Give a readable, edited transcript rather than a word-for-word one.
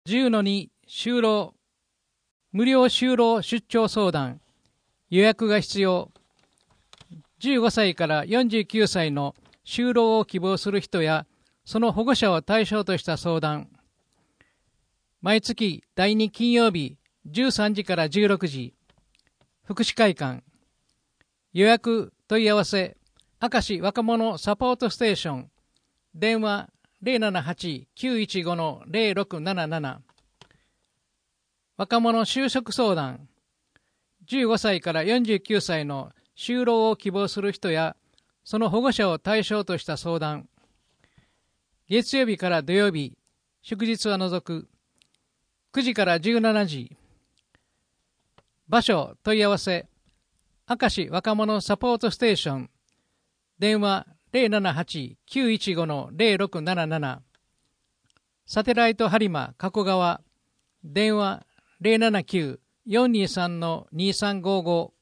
10-2就労無料就労出張相談予約が必要。15歳から49歳の就労を希望する人やその保護者を対象とした相談。毎月第2金曜日13時から16時福祉会館。予約問い合わせ明石若者サポートステーション電話 078-915-0677。 若者就職相談。15歳から49歳の就労を希望する人やその保護者を対象とした相談。月曜日から土曜日、祝日は除く9時から17時。場所問い合わせ明石若者サポートステーション電話 078-915-0677。 サテライト播磨加古川電話 079-423-2355。